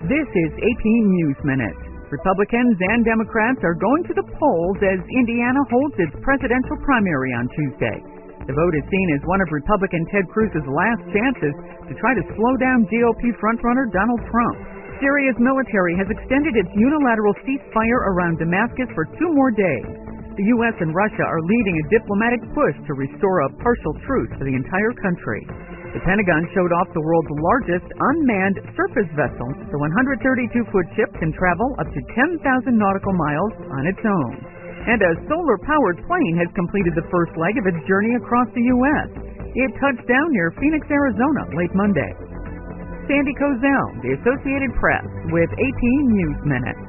This is AP News Minute. Republicans and Democrats are going to the polls as Indiana holds its presidential primary on Tuesday. The vote is seen as one of Republican Ted Cruz's last chances to try to slow down GOP frontrunner Donald Trump. Syria's military has extended its unilateral ceasefire around Damascus for 2 more days. The U.S. and Russia are leading a diplomatic push to restore a partial truce for the entire country. The Pentagon showed off the world's largest unmanned surface vessel. The 132-foot ship can travel up to 10,000 nautical miles on its own. And a solar-powered plane has completed the first leg of its journey across the U.S. It touched down near Phoenix, Arizona, late Monday. Sandy Kozel, The Associated Press, with AP News Minute.